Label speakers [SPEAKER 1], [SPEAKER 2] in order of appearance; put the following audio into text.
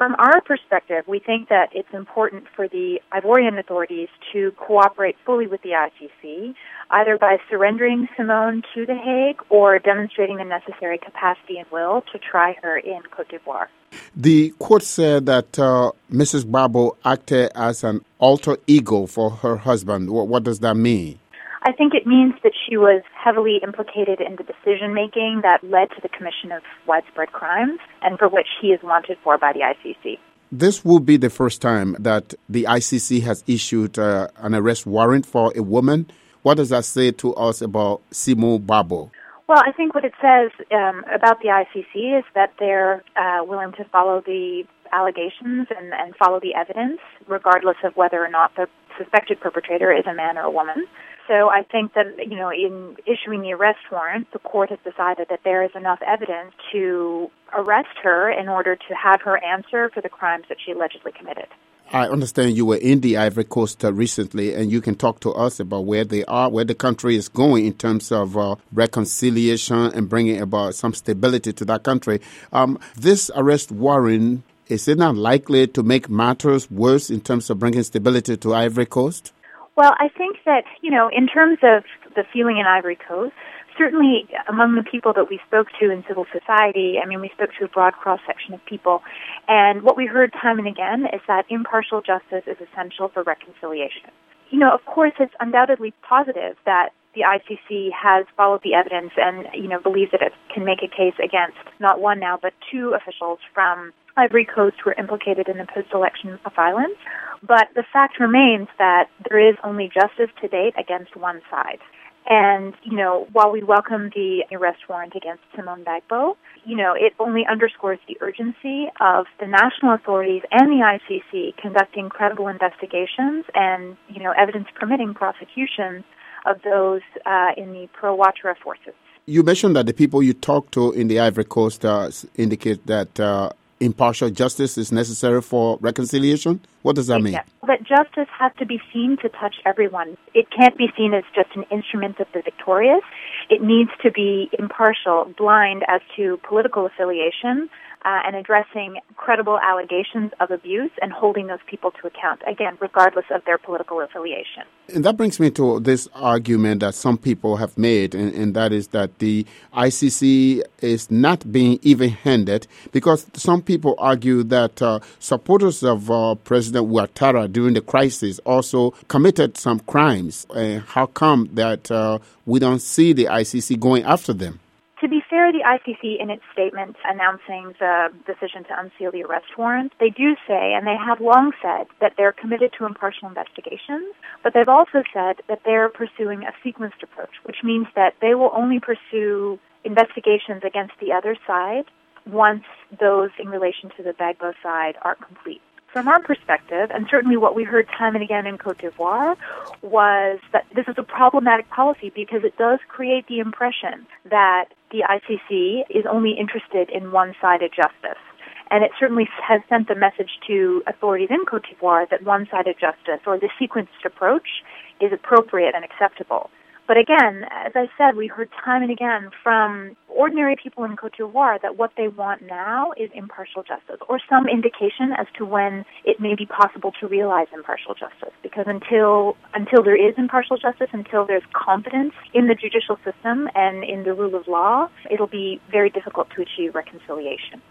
[SPEAKER 1] From our perspective, we think that it's important for the Ivorian authorities to cooperate fully with the ICC, either by surrendering Simone to The Hague or demonstrating the necessary capacity and will to try her in Côte d'Ivoire.
[SPEAKER 2] The court said that Mrs. Gbagbo acted as an alter ego for her husband. What does that mean?
[SPEAKER 1] I think it means that she was heavily implicated in the decision-making that led to the commission of widespread crimes and for which he is wanted for by the ICC.
[SPEAKER 2] This will be the first time that the ICC has issued an arrest warrant for a woman. What does that say to us about Simone Gbagbo?
[SPEAKER 1] Well, I think what it says about the ICC is that they're willing to follow the allegations and follow the evidence, regardless of whether or not the suspected perpetrator is a man or a woman. So I think that, in issuing the arrest warrant, the court has decided that there is enough evidence to arrest her in order to have her answer for the crimes that she allegedly committed.
[SPEAKER 2] I understand you were in the Ivory Coast recently, and you can talk to us about where they are, where the country is going in terms of reconciliation and bringing about some stability to that country. This arrest warrant, is it not likely to make matters worse in terms of bringing stability to Ivory Coast?
[SPEAKER 1] Well, I think that, in terms of the feeling in Ivory Coast, certainly among the people that we spoke to in civil society, we spoke to a broad cross-section of people, and what we heard time and again is that impartial justice is essential for reconciliation. Of course, it's undoubtedly positive that the ICC has followed the evidence and, believes that it can make a case against not one now, but two officials from Ivory Coast who were implicated in the post-election violence. But the fact remains that there is only justice to date against one side. And, while we welcome the arrest warrant against Simone Gbagbo, it only underscores the urgency of the national authorities and the ICC conducting credible investigations and, evidence permitting prosecutions of those in the pro-Ouattara forces. You
[SPEAKER 2] mentioned that the people you talked to in the Ivory Coast indicate that impartial justice is necessary for reconciliation? What does that mean?
[SPEAKER 1] That justice has to be seen to touch everyone. It can't be seen as just an instrument of the victorious. It needs to be impartial, blind as to political affiliation, and addressing credible allegations of abuse and holding those people to account, again, regardless of their political affiliation.
[SPEAKER 2] And that brings me to this argument that some people have made, and that is that the ICC is not being even-handed, because some people argue that supporters of President Ouattara during the crisis also committed some crimes. How come that we don't see the ICC going after them?
[SPEAKER 1] To be fair, the ICC, in its statement announcing the decision to unseal the arrest warrant, they do say, and they have long said, that they're committed to impartial investigations, but they've also said that they're pursuing a sequenced approach, which means that they will only pursue investigations against the other side once those in relation to the Gbagbo side are complete. From our perspective, and certainly what we heard time and again in Côte d'Ivoire, was that this is a problematic policy because it does create the impression that the ICC is only interested in one-sided justice. And it certainly has sent the message to authorities in Côte d'Ivoire that one-sided justice or the sequenced approach is appropriate and acceptable. But again, as I said, we heard time and again from ordinary people in Côte d'Ivoire that what they want now is impartial justice, or some indication as to when it may be possible to realize impartial justice. Because until there is impartial justice, until there's confidence in the judicial system and in the rule of law, it'll be very difficult to achieve reconciliation.